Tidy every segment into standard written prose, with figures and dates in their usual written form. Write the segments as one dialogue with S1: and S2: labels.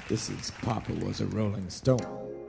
S1: This is Papa Was a Rolling Stone.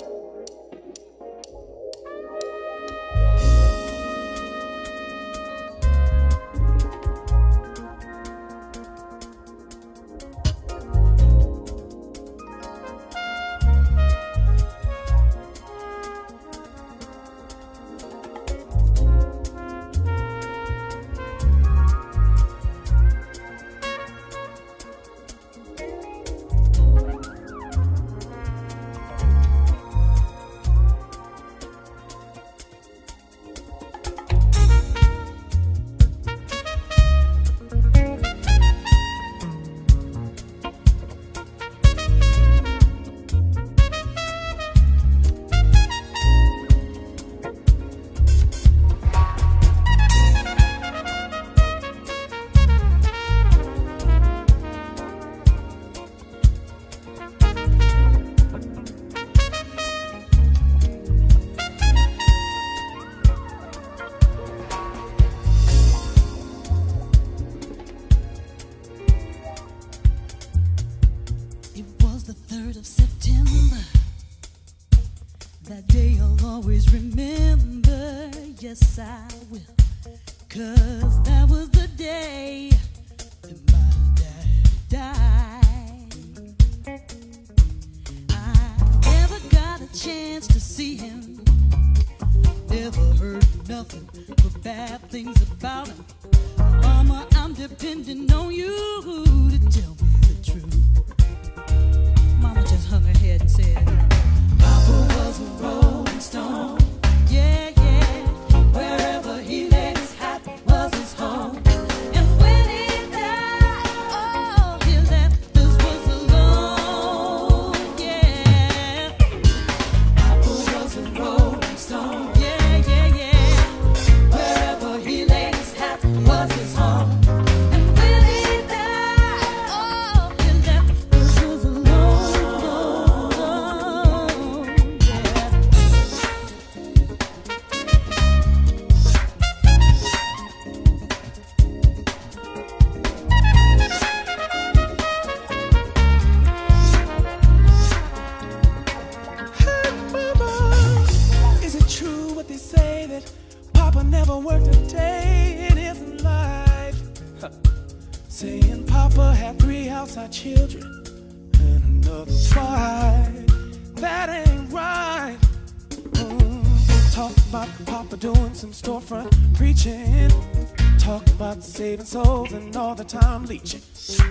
S2: Saving souls and all the time leeching,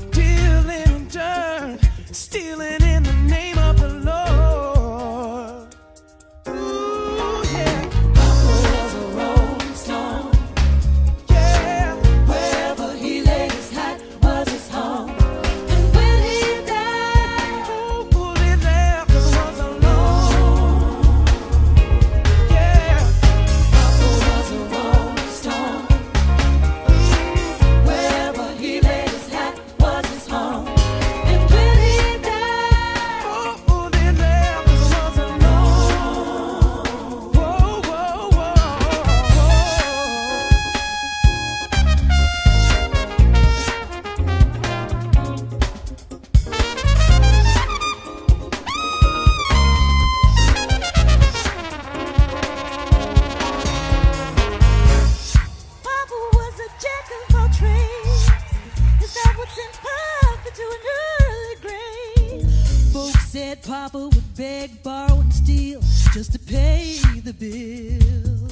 S2: dealing dirt, stealing in the name of the Lord. Ooh, yeah. Papa was a rolling stone. Yeah. Wherever he laid his hat was his home. And when he died, who he left us was alone. Yeah. Papa was a rolling stone.
S3: Papa would beg, borrow, and steal just to pay the bill.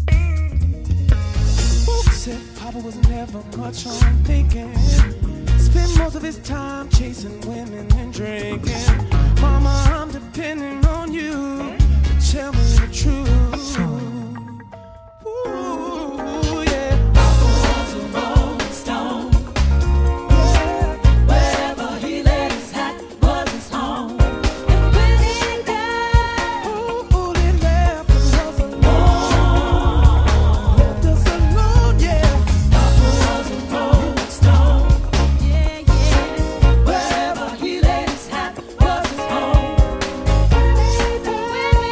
S2: Folks said Papa was never much on thinking. Spent most of his time chasing women and drinking. Mama, I'm depending on you to tell me the truth. Ooh, yeah. Papa was a rolling stone. Yeah. Wherever he laid his hat was his home.
S3: Wherever he laid his hat was his home.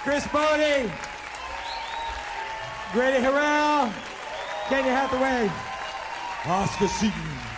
S1: Chris Bodie, Grady Harrell, Kenya Hathaway, Oscar Seaton.